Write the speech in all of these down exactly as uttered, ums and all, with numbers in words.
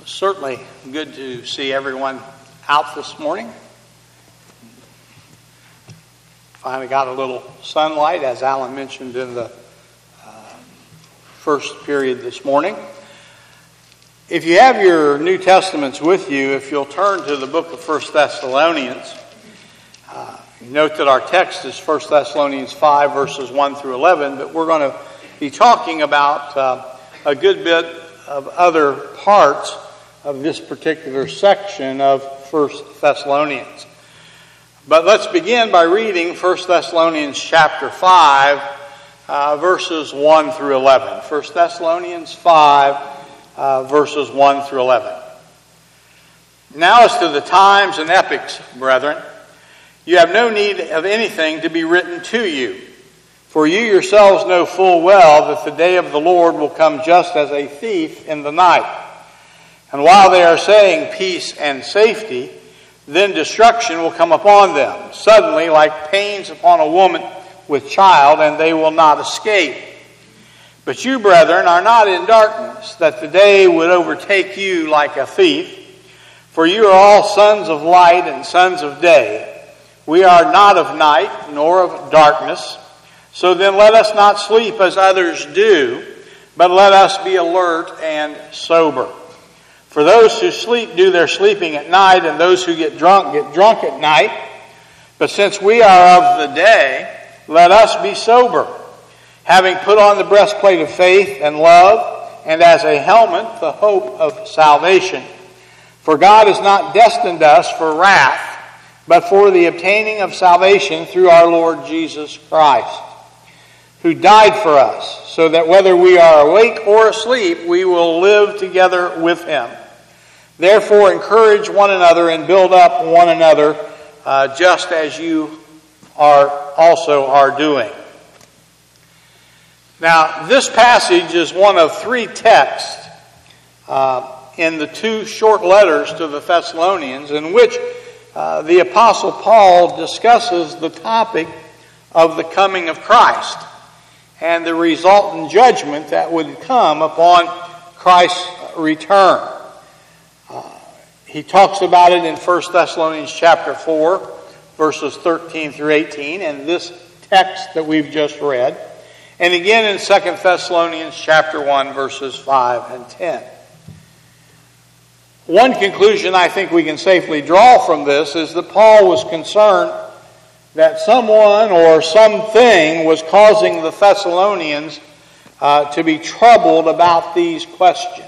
Certainly good to see everyone out this morning. Finally got a little sunlight, as Alan mentioned in the uh, first period this morning. If you have your New Testaments with you, if you'll turn to the book of First Thessalonians, uh, note that our text is First Thessalonians five, verses one through eleven, but we're going to be talking about uh, a good bit of other parts of this particular section of First Thessalonians. But let's begin by reading First Thessalonians chapter five, uh, verses one through eleven. First Thessalonians five, uh, verses one through eleven. Now as to the times and epochs, brethren, you have no need of anything to be written to you, for you yourselves know full well that the day of the Lord will come just as a thief in the night. And while they are saying peace and safety, then destruction will come upon them, suddenly like pains upon a woman with child, and they will not escape. But you, brethren, are not in darkness, that the day would overtake you like a thief. For you are all sons of light and sons of day. We are not of night, nor of darkness. So then let us not sleep as others do, but let us be alert and sober. For those who sleep do their sleeping at night, and those who get drunk get drunk at night. But since we are of the day, let us be sober, having put on the breastplate of faith and love, and as a helmet the hope of salvation. For God has not destined us for wrath, but for the obtaining of salvation through our Lord Jesus Christ, who died for us, so that whether we are awake or asleep, we will live together with him. Therefore, encourage one another and build up one another, uh, just as you are also are doing. Now, this passage is one of three texts uh, in the two short letters to the Thessalonians, in which uh, the Apostle Paul discusses the topic of the coming of Christ and the resultant judgment that would come upon Christ's return. Uh, he talks about it in First Thessalonians chapter four, verses thirteen through eighteen, and this text that we've just read. And again in Second Thessalonians chapter one, verses five and ten. One conclusion I think we can safely draw from this is that Paul was concerned that someone or something was causing the Thessalonians uh, to be troubled about these questions.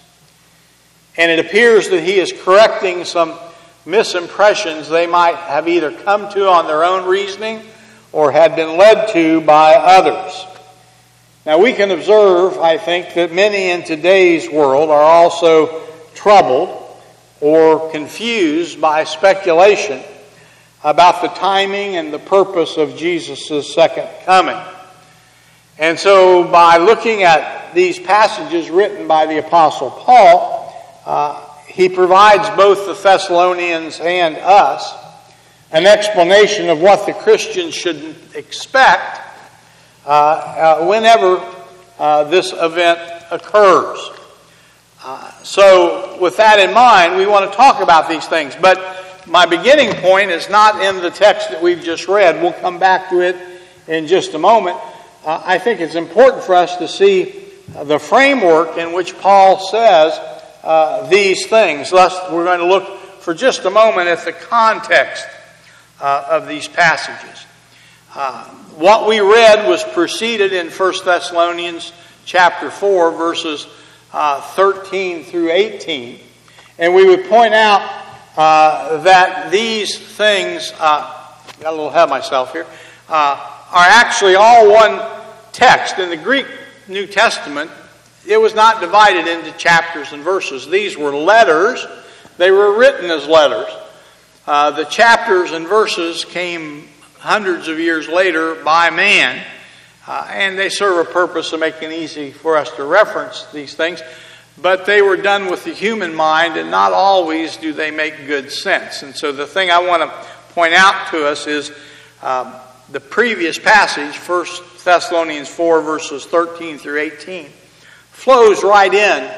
And it appears that he is correcting some misimpressions they might have either come to on their own reasoning or had been led to by others. Now we can observe, I think, that many in today's world are also troubled or confused by speculation about the timing and the purpose of Jesus' second coming. And so by looking at these passages written by the Apostle Paul, uh, he provides both the Thessalonians and us an explanation of what the Christians should expect uh, uh, whenever uh, this event occurs. Uh, so with that in mind, we want to talk about these things. But my beginning point is not in the text that we've just read. We'll come back to it in just a moment. Uh, I think it's important for us to see the framework in which Paul says uh, these things. Thus, we're going to look for just a moment at the context uh, of these passages. Uh, what we read was preceded in First Thessalonians chapter four, verses uh, thirteen through eighteen. And we would point out uh, that these things, uh, got a little ahead of myself here, uh, are actually all one text. In the Greek New Testament, it was not divided into chapters and verses. These were letters. They were written as letters. Uh, the chapters and verses came hundreds of years later by man, uh, and they serve a purpose of making it easy for us to reference these things. But they were done with the human mind, and not always do they make good sense. And so the thing I want to point out to us is um, the previous passage, First Thessalonians four, verses thirteen through eighteen, flows right in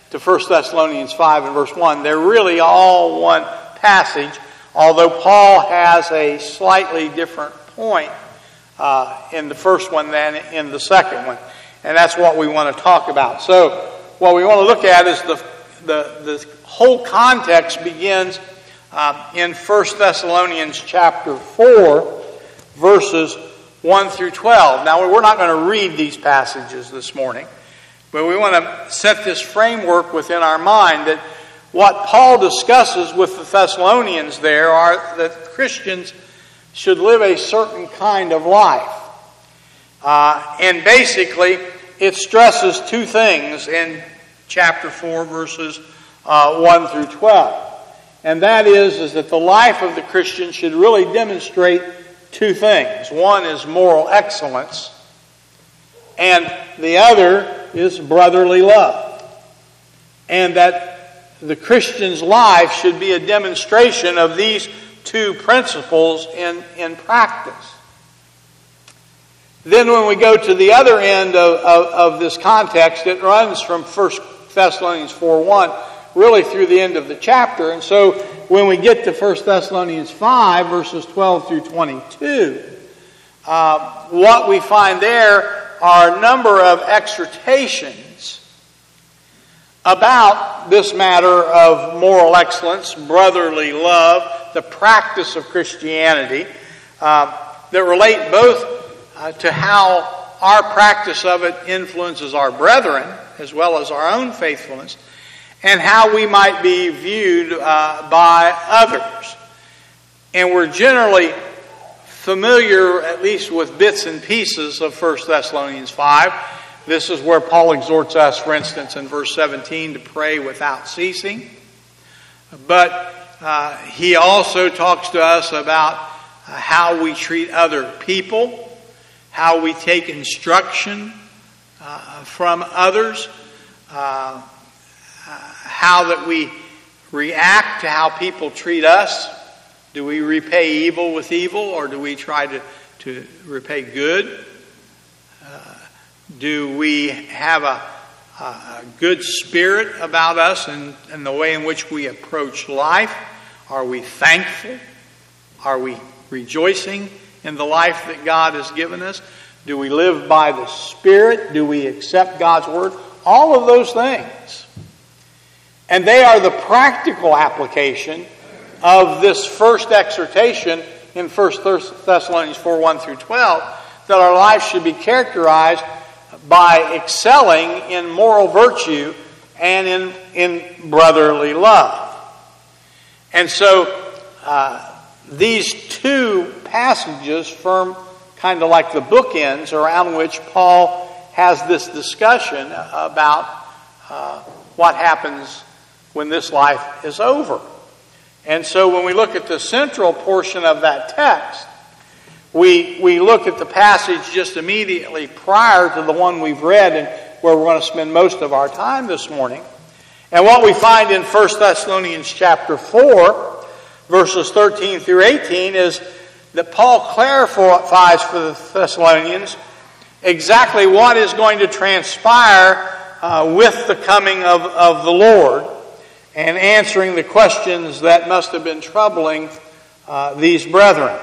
to First Thessalonians five and verse one. They're really all one passage, although Paul has a slightly different point uh, in the first one than in the second one. And that's what we want to talk about. So what we want to look at is the the, the whole context begins um, in First Thessalonians chapter four, verses one through twelve. Now, we're not going to read these passages this morning, but we want to set this framework within our mind that what Paul discusses with the Thessalonians there are that Christians should live a certain kind of life. Uh, and basically, it stresses two things in chapter four, verses uh, one through twelve. And that is, is that the life of the Christian should really demonstrate two things. One is moral excellence, and the other is brotherly love. And that the Christian's life should be a demonstration of these two principles in, in practice. Then when we go to the other end of, of, of this context, it runs from First Thessalonians four one really through the end of the chapter. And so when we get to First Thessalonians five, verses twelve through twenty-two, uh, what we find there are a number of exhortations about this matter of moral excellence, brotherly love, the practice of Christianity, uh, that relate both uh, to how our practice of it influences our brethren, as well as our own faithfulness, and how we might be viewed uh, by others. And we're generally familiar, at least with bits and pieces of First Thessalonians five. This is where Paul exhorts us, for instance, in verse seventeen, to pray without ceasing. But uh, he also talks to us about uh, how we treat other people, how we take instruction uh, from others, uh, how that we react to how people treat us. Do we repay evil with evil, or do we try to, to repay good? Uh, do we have a, a good spirit about us and, and the way in which we approach life? Are we thankful? Are we rejoicing in the life that God has given us? Do we live by the Spirit? Do we accept God's Word? All of those things. And they are the practical application of this first exhortation in First Thessalonians four, one through twelve, that our life should be characterized by excelling in moral virtue and in, in brotherly love. And so uh, these two passages form kind of like the bookends around which Paul has this discussion about uh, what happens when this life is over. And so when we look at the central portion of that text, we we look at the passage just immediately prior to the one we've read and where we're going to spend most of our time this morning. And what we find in First Thessalonians chapter four, verses thirteen through eighteen, is that Paul clarifies for the Thessalonians exactly what is going to transpire uh, with the coming of, of the Lord, and answering the questions that must have been troubling uh, these brethren.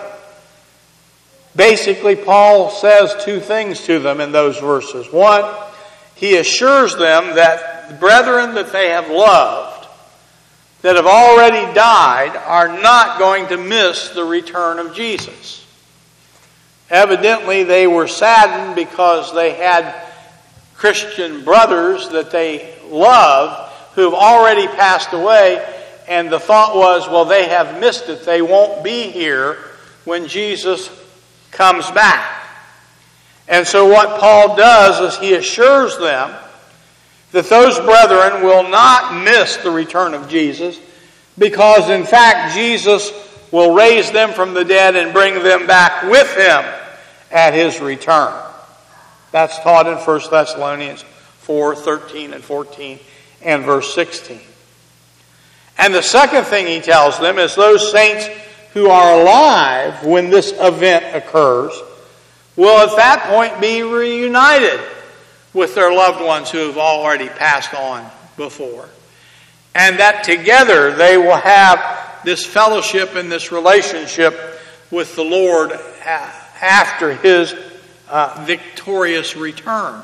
Basically, Paul says two things to them in those verses. One, he assures them that the brethren that they have loved, that have already died, are not going to miss the return of Jesus. Evidently, they were saddened because they had Christian brothers that they loved who have already passed away, and the thought was, well, they have missed it. They won't be here when Jesus comes back. And so what Paul does is he assures them that those brethren will not miss the return of Jesus, because in fact Jesus will raise them from the dead and bring them back with him at his return. That's taught in First Thessalonians four, thirteen and fourteen and verse sixteen. And the second thing he tells them is those saints who are alive when this event occurs will at that point be reunited with their loved ones who have already passed on before. And that together they will have this fellowship and this relationship with the Lord after His uh, victorious return.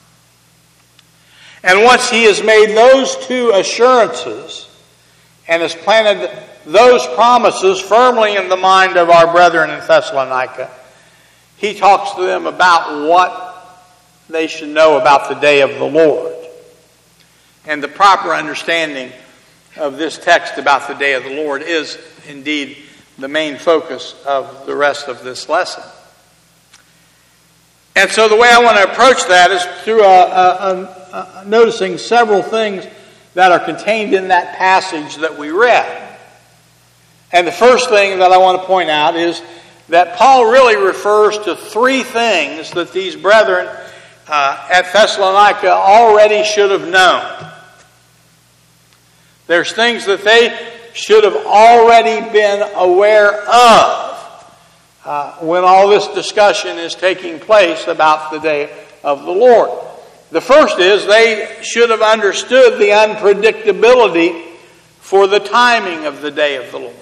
And once He has made those two assurances and has planted those promises firmly in the mind of our brethren in Thessalonica, He talks to them about what they should know about the day of the Lord. And the proper understanding of this text about the day of the Lord is indeed the main focus of the rest of this lesson. And so the way I want to approach that is through a, a, a, a noticing several things that are contained in that passage that we read. And the first thing that I want to point out is that Paul really refers to three things that these brethren uh, at Thessalonica already should have known. There's things that they should have already been aware of uh, when all this discussion is taking place about the day of the Lord. The first is they should have understood the unpredictability for the timing of the day of the Lord.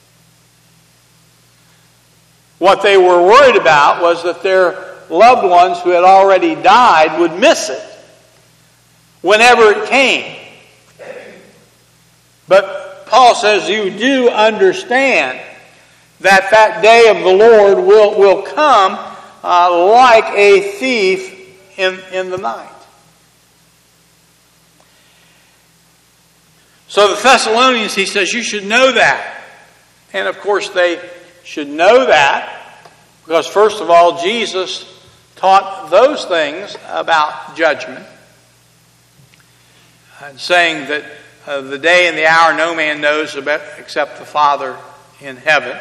What they were worried about was that their loved ones who had already died would miss it whenever it came. But Paul says you do understand that that day of the Lord will, will come uh, like a thief in, in the night. So the Thessalonians, he says, you should know that. And of course they should know that because first of all, Jesus taught those things about judgment, and saying that uh, the day and the hour no man knows about except the Father in heaven.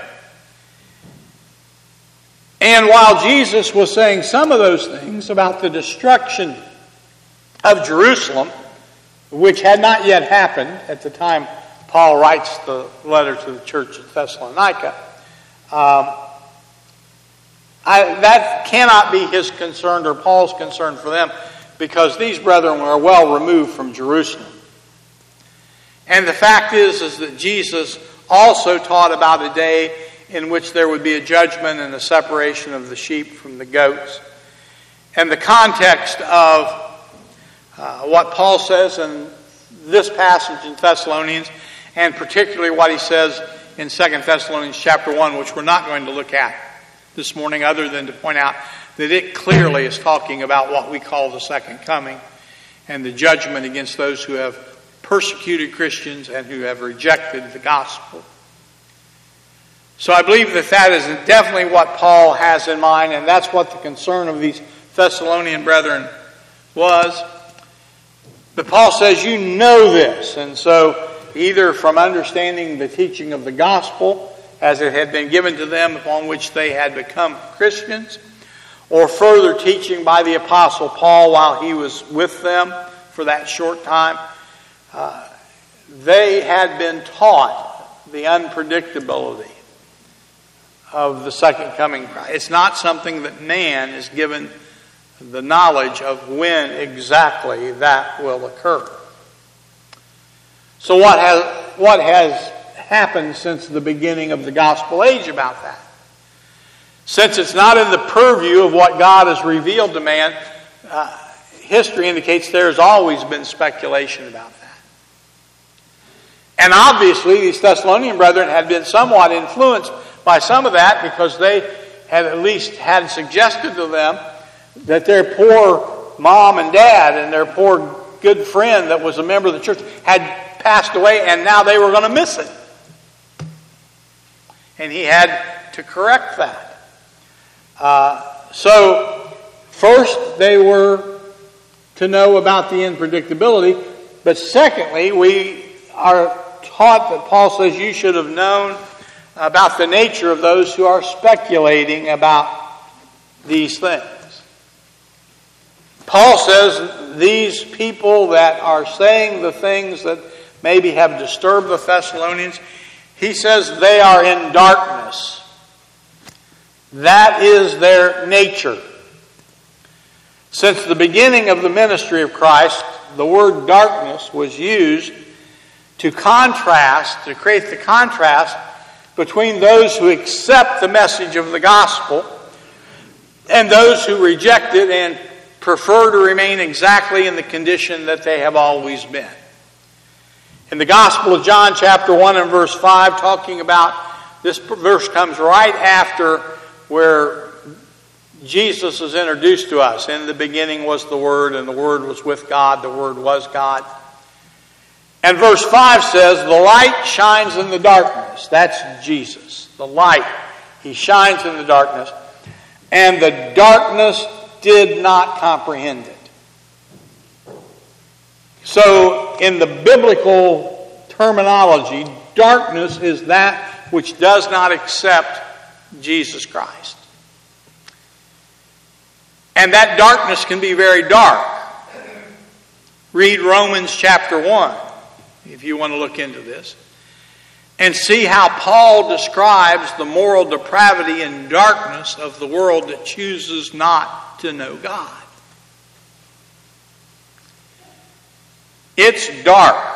And while Jesus was saying some of those things about the destruction of Jerusalem, which had not yet happened at the time Paul writes the letter to the church at Thessalonica, um, I, that cannot be his concern or Paul's concern for them, because these brethren were well removed from Jerusalem. And the fact is, is that Jesus also taught about a day in which there would be a judgment and a separation of the sheep from the goats. And the context of uh, what Paul says in this passage in Thessalonians, and particularly what he says in Second Thessalonians chapter one, which we're not going to look at this morning, other than to point out that it clearly is talking about what we call the second coming and the judgment against those who have persecuted Christians and who have rejected the gospel. So I believe that that is definitely what Paul has in mind, and that's what the concern of these Thessalonian brethren was. But Paul says, you know this. And so either from understanding the teaching of the gospel as it had been given to them upon which they had become Christians, or further teaching by the Apostle Paul while he was with them for that short time, uh, they had been taught the unpredictability of the second coming Christ. It's not something that man is given the knowledge of when exactly that will occur. So what has what has happened since the beginning of the gospel age about that? Since it's not in the purview of what God has revealed to man, uh, history indicates there has always been speculation about that. And obviously these Thessalonian brethren had been somewhat influenced by some of that, because they had at least had suggested to them that their poor mom and dad and their poor good friend that was a member of the church had passed away, and now they were going to miss it. And he had to correct that. Uh, so, first, they were to know about the unpredictability. But secondly, we are taught that Paul says you should have known about the nature of those who are speculating about these things. Paul says these people that are saying the things that maybe have disturbed the Thessalonians, he says they are in darkness. That is their nature. Since the beginning of the ministry of Christ, the word darkness was used to contrast, to create the contrast between those who accept the message of the gospel and those who reject it and prefer to remain exactly in the condition that they have always been. In the Gospel of John, chapter one and verse five, talking about, this verse comes right after where Jesus is introduced to us. In the beginning was the Word, and the Word was with God, the Word was God. And verse five says, the light shines in the darkness. That's Jesus. The light. He shines in the darkness. And the darkness did not comprehend it. So, in the biblical terminology, darkness is that which does not accept Jesus Christ. And that darkness can be very dark. Read Romans chapter one, if you want to look into this, and see how Paul describes the moral depravity and darkness of the world that chooses not to know God. It's dark.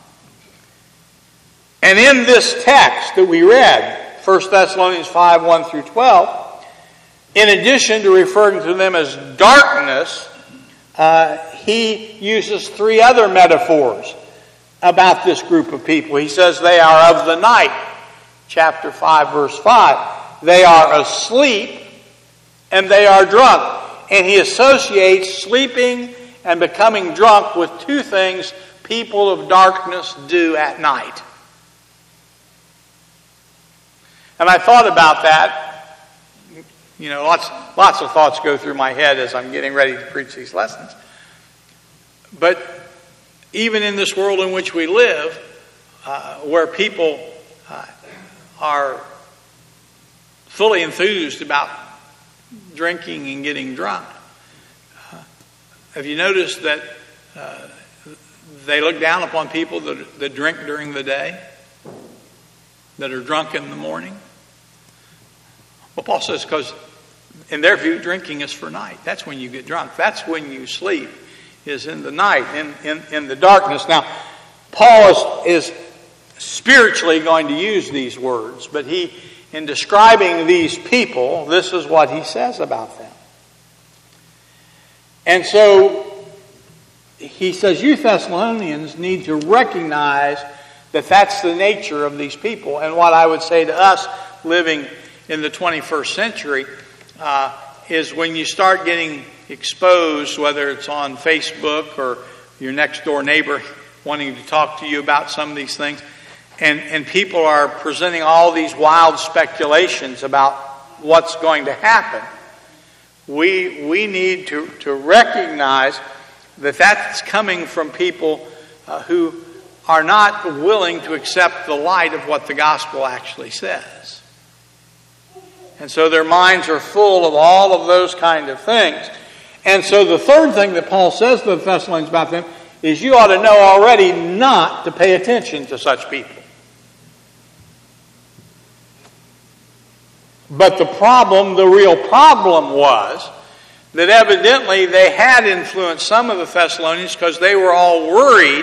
And in this text that we read, First Thessalonians five, one through twelve, in addition to referring to them as darkness, uh, he uses three other metaphors about this group of people. He says they are of the night, chapter five, verse five. They are asleep and they are drunk. And he associates sleeping and becoming drunk with two things people of darkness do at night. And I thought about that. You know, lots, lots of thoughts go through my head as I'm getting ready to preach these lessons. But even in this world in which we live, uh, where people uh, are fully enthused about drinking and getting drunk, uh, have you noticed that uh, they look down upon people that, that drink during the day, that are drunk in the morning? Well, Paul says because in their view, drinking is for night. That's when you get drunk. That's when you sleep, is in the night, in, in, in the darkness. Now, Paul is, is spiritually going to use these words, but he, in describing these people, this is what he says about them. And so, he says, you Thessalonians need to recognize that that's the nature of these people. And what I would say to us living in the twenty-first century uh, is when you start getting exposed, whether it's on Facebook or your next door neighbor wanting to talk to you about some of these things, and, and people are presenting all these wild speculations about what's going to happen, we we need to, to recognize that that's coming from people uh, who are not willing to accept the light of what the gospel actually says. And so their minds are full of all of those kind of things. And so the third thing that Paul says to the Thessalonians about them is you ought to know already not to pay attention to such people. But the problem, the real problem was that evidently they had influenced some of the Thessalonians because they were all worried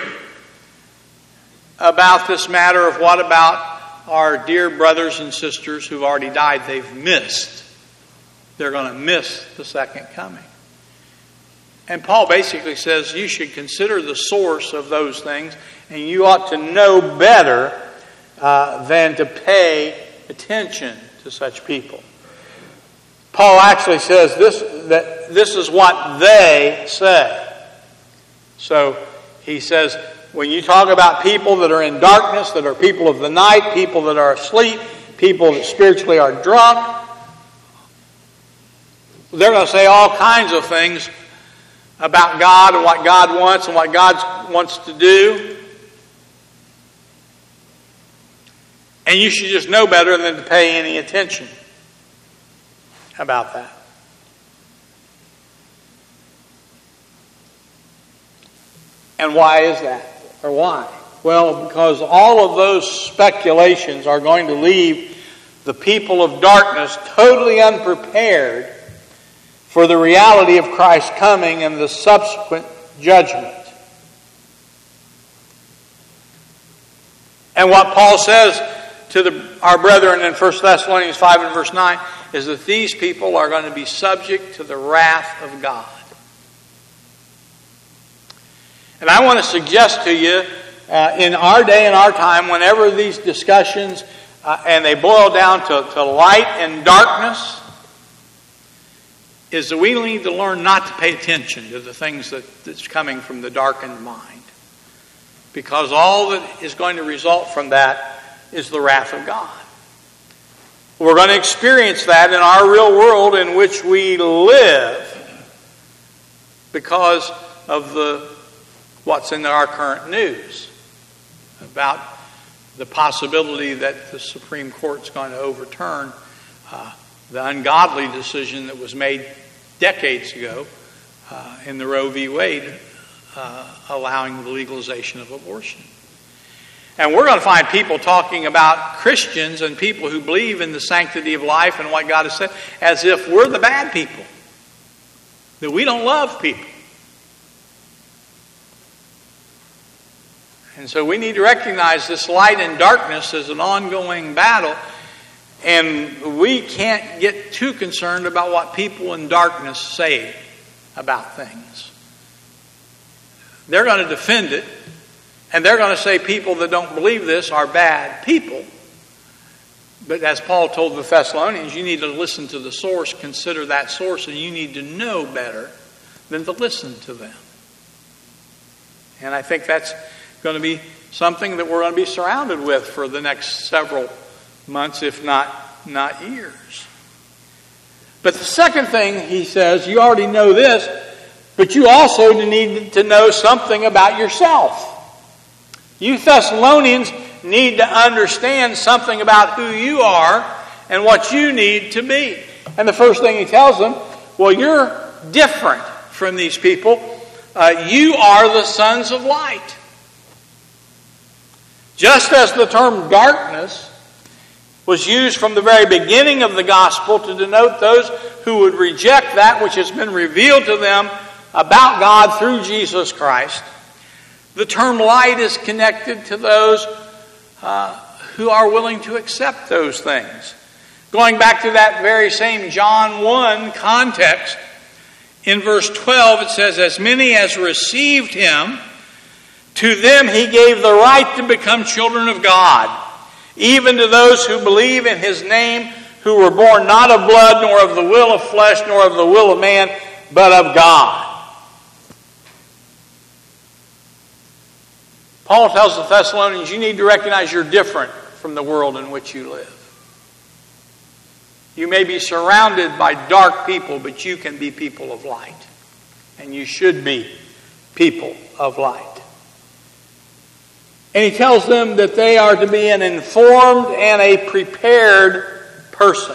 about this matter of what about our dear brothers and sisters who've already died. They've missed. They're going to miss the second coming. And Paul basically says you should consider the source of those things, and you ought to know better uh, than to pay attention to such people. Paul actually says this, that this is what they say. So he says, when you talk about people that are in darkness, that are people of the night, people that are asleep, people that spiritually are drunk, they're going to say all kinds of things about God and what God wants and what God wants to do. And you should just know better than to pay any attention about that. And why is that? Or why? Well, because all of those speculations are going to leave the people of darkness totally unprepared for the reality of Christ's coming and the subsequent judgment. And what Paul says to the, our brethren in First Thessalonians five and verse nine is that these people are going to be subject to the wrath of God. And I want to suggest to you, uh, in our day and our time, whenever these discussions, uh, and they boil down to, to light and darkness, is that we need to learn not to pay attention to the things that, that's coming from the darkened mind. Because all that is going to result from that is the wrath of God. We're going to experience that in our real world in which we live because of the what's in our current news about the possibility that the Supreme Court's going to overturn uh, the ungodly decision that was made decades ago uh, in the Roe v. Wade uh, allowing the legalization of abortion. And we're going to find people talking about Christians and people who believe in the sanctity of life and what God has said as if we're the bad people, that we don't love people. And so we need to recognize this light and darkness as an ongoing battle, and we can't get too concerned about what people in darkness say about things. They're going to defend it, and they're going to say people that don't believe this are bad people. But as Paul told the Thessalonians, you need to listen to the source, consider that source, and you need to know better than to listen to them. And I think that's going to be something that we're going to be surrounded with for the next several months, if not, not years. But the second thing he says, you already know this, but you also need to know something about yourself. You Thessalonians need to understand something about who you are and what you need to be. And the first thing he tells them, well, you're different from these people. Uh, you are the sons of light. Just as the term darkness was used from the very beginning of the gospel to denote those who would reject that which has been revealed to them about God through Jesus Christ, the term light is connected to those uh, who are willing to accept those things. Going back to that very same John one context, in verse twelve it says, as many as received him, to them he gave the right to become children of God, even to those who believe in his name, who were born not of blood, nor of the will of flesh, nor of the will of man, but of God. Paul tells the Thessalonians, you need to recognize you're different from the world in which you live. You may be surrounded by dark people, but you can be people of light. And you should be people of light. And he tells them that they are to be an informed and a prepared person.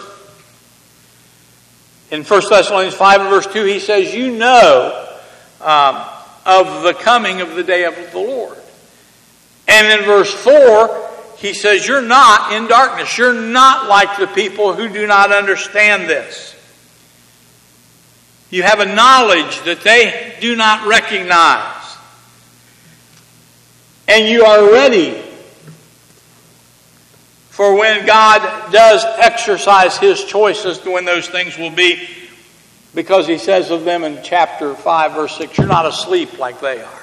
In First Thessalonians five and verse two, he says, you know um, of the coming of the day of the Lord. And in verse four, he says, you're not in darkness. You're not like the people who do not understand this. You have a knowledge that they do not recognize. And you are ready for when God does exercise his choices to when those things will be. Because he says of them in chapter five, verse six, you're not asleep like they are.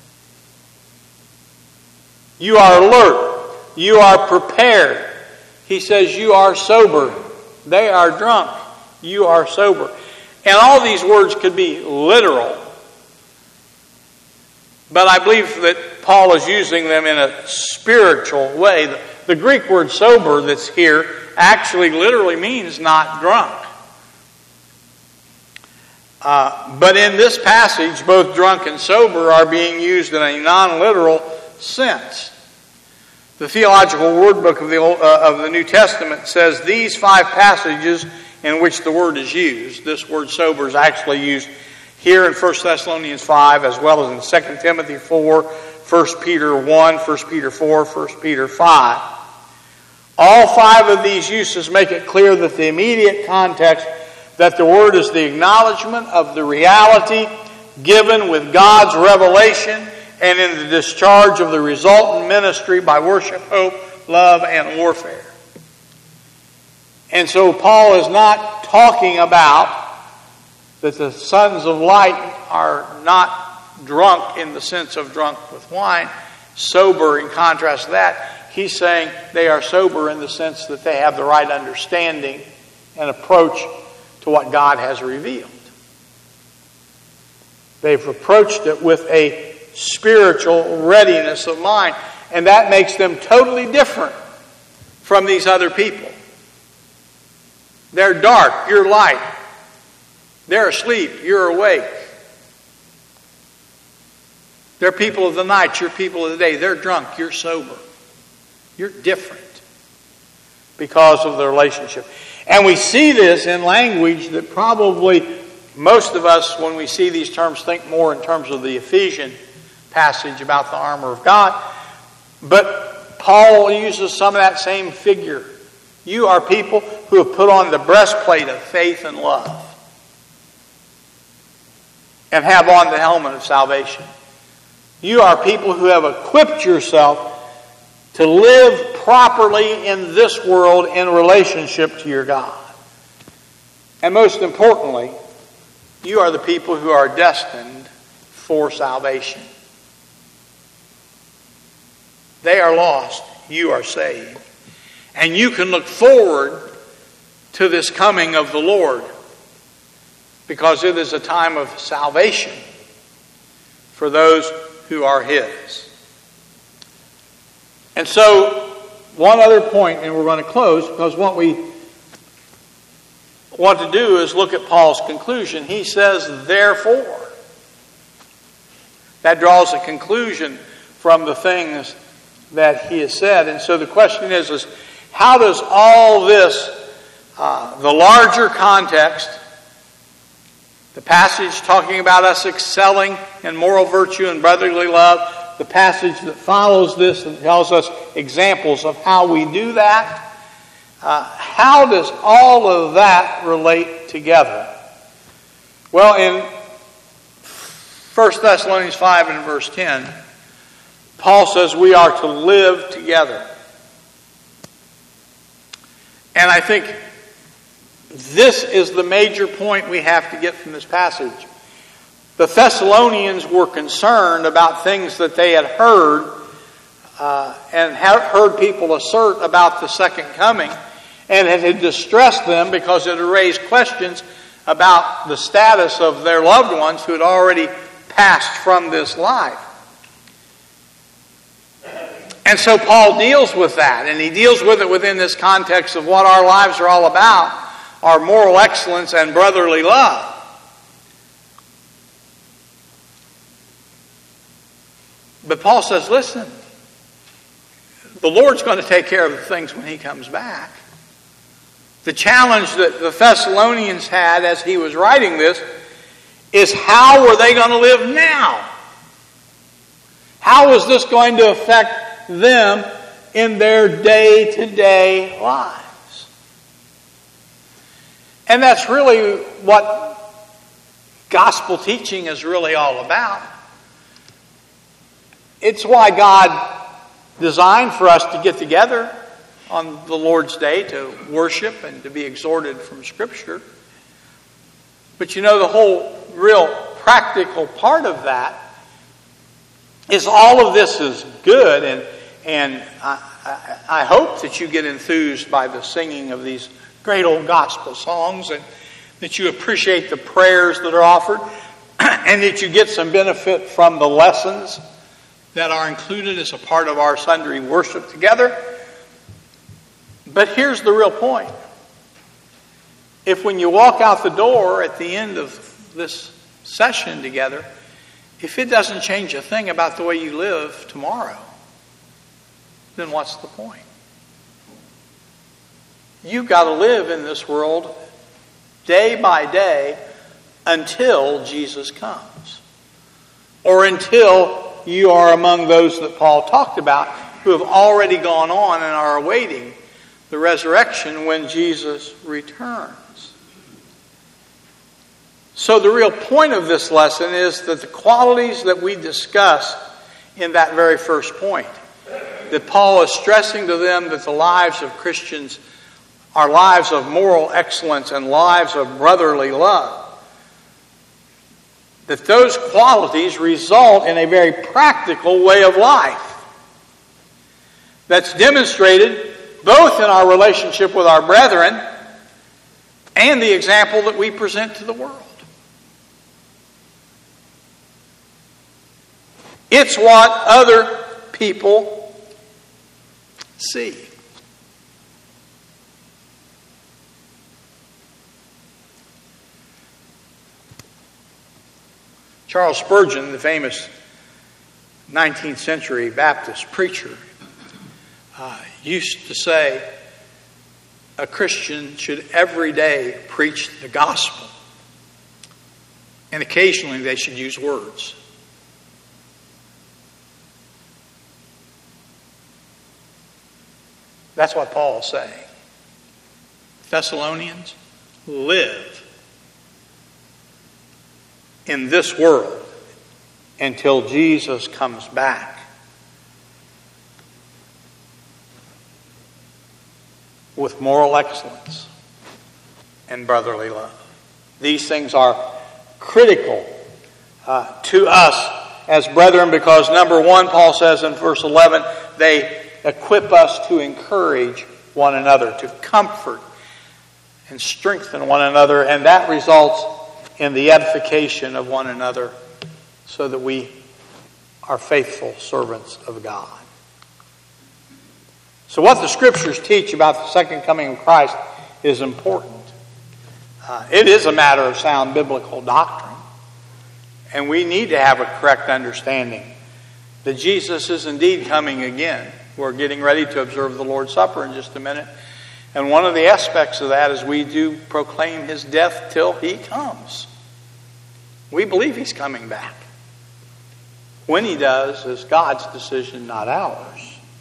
You are alert. You are prepared. He says you are sober. They are drunk. You are sober. And all these words could be literal. But I believe that Paul is using them in a spiritual way. The, the Greek word sober that's here actually literally means not drunk. Uh, but in this passage, both drunk and sober are being used in a non-literal sense. The Theological Word Book of the, Old, uh, of the New Testament says these five passages in which the word is used, this word sober is actually used here in First Thessalonians five, as well as in Second Timothy four, First Peter one, First Peter four, First Peter five. All five of these uses make it clear that the immediate context, that the word is the acknowledgement of the reality given with God's revelation and in the discharge of the resultant ministry by worship, hope, love, and warfare. And so Paul is not talking about that the sons of light are not drunk in the sense of drunk with wine, sober in contrast to that. He's saying they are sober in the sense that they have the right understanding and approach to what God has revealed. They've approached it with a spiritual readiness of mind, and that makes them totally different from these other people. They're dark, you're light. They're asleep, you're awake. They're people of the night, you're people of the day. They're drunk, you're sober. You're different because of the relationship. And we see this in language that probably most of us, when we see these terms, think more in terms of the Ephesian passage about the armor of God. But Paul uses some of that same figure. You are people who have put on the breastplate of faith and love and have on the helmet of salvation. You are people who have equipped yourself to live properly in this world in relationship to your God. And most importantly, you are the people who are destined for salvation. They are lost, you are saved. And you can look forward to this coming of the Lord, because it is a time of salvation for those who are His. And so, one other point, and we're going to close, because what we want to do is look at Paul's conclusion. He says, therefore. That draws a conclusion from the things that he has said. And so the question is, is how does all this, uh, the larger context, the passage talking about us excelling in moral virtue and brotherly love, the passage that follows this and tells us examples of how we do that, uh, how does all of that relate together? Well, in First Thessalonians five and verse ten, Paul says we are to live together. And I think this is the major point we have to get from this passage. The Thessalonians were concerned about things that they had heard uh, and had heard people assert about the second coming, and it had distressed them because it had raised questions about the status of their loved ones who had already passed from this life. And so Paul deals with that, and he deals with it within this context of what our lives are all about, our moral excellence and brotherly love. But Paul says, listen, the Lord's going to take care of the things when He comes back. The challenge that the Thessalonians had as he was writing this is, how were they going to live now? How was this going to affect them in their day-to-day lives? And that's really what gospel teaching is really all about. It's why God designed for us to get together on the Lord's Day to worship and to be exhorted from Scripture. But you know, the whole real practical part of that is all of this is good, and and I, I, I hope that you get enthused by the singing of these great old gospel songs, and that you appreciate the prayers that are offered, and that you get some benefit from the lessons that are included as a part of our Sunday worship together. But here's the real point. If when you walk out the door at the end of this session together, if it doesn't change a thing about the way you live tomorrow, then what's the point? You've got to live in this world day by day until Jesus comes. Or until you are among those that Paul talked about, who have already gone on and are awaiting the resurrection when Jesus returns. So the real point of this lesson is that the qualities that we discuss in that very first point. That Paul is stressing to them that the lives of Christians are lives of moral excellence and lives of brotherly love. That those qualities result in a very practical way of life that's demonstrated both in our relationship with our brethren and the example that we present to the world. It's what other people see. Charles Spurgeon, the famous nineteenth century Baptist preacher, uh, used to say a Christian should every day preach the gospel, and occasionally they should use words. That's what Paul is saying. Thessalonians, live in this world until Jesus comes back with moral excellence and brotherly love. These things are critical uh, to us as brethren because, number one, Paul says in verse eleven, they equip us to encourage one another, to comfort and strengthen one another, and that results in the edification of one another so that we are faithful servants of God. So what the Scriptures teach about the second coming of Christ is important. Uh, it is a matter of sound biblical doctrine, and we need to have a correct understanding that Jesus is indeed coming again. We're getting ready to observe the Lord's Supper in just a minute. And one of the aspects of that is we do proclaim His death till He comes. We believe He's coming back. When He does is God's decision, not ours.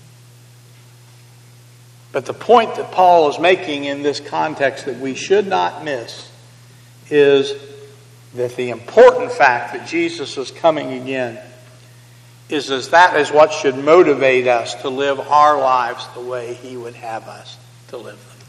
But the point that Paul is making in this context that we should not miss is that the important fact that Jesus is coming again is as that is what should motivate us to live our lives the way He would have us to live them.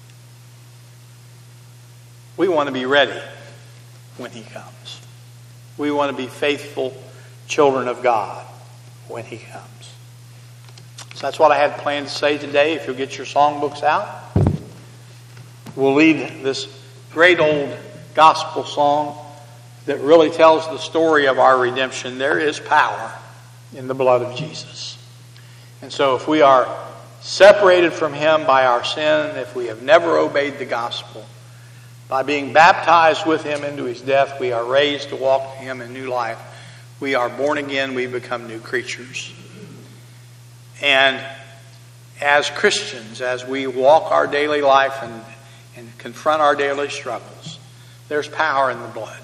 We want to be ready when He comes. We want to be faithful children of God when He comes. So that's what I had planned to say today. If you'll get your songbooks out, we'll lead this great old gospel song that really tells the story of our redemption. There is power in the blood of Jesus. And so if we are separated from Him by our sin, if we have never obeyed the gospel, by being baptized with Him into His death, we are raised to walk with Him in new life. We are born again, we become new creatures. And as Christians, as we walk our daily life and, and confront our daily struggles, there's power in the blood.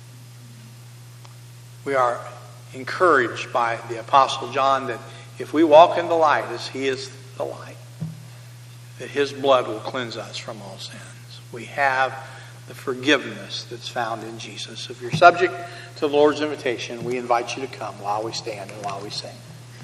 We are encouraged by the Apostle John that if we walk in the light as He is the light, that His blood will cleanse us from all sins. We have the forgiveness that's found in Jesus. If you're subject to the Lord's invitation, we invite you to come while we stand and while we sing.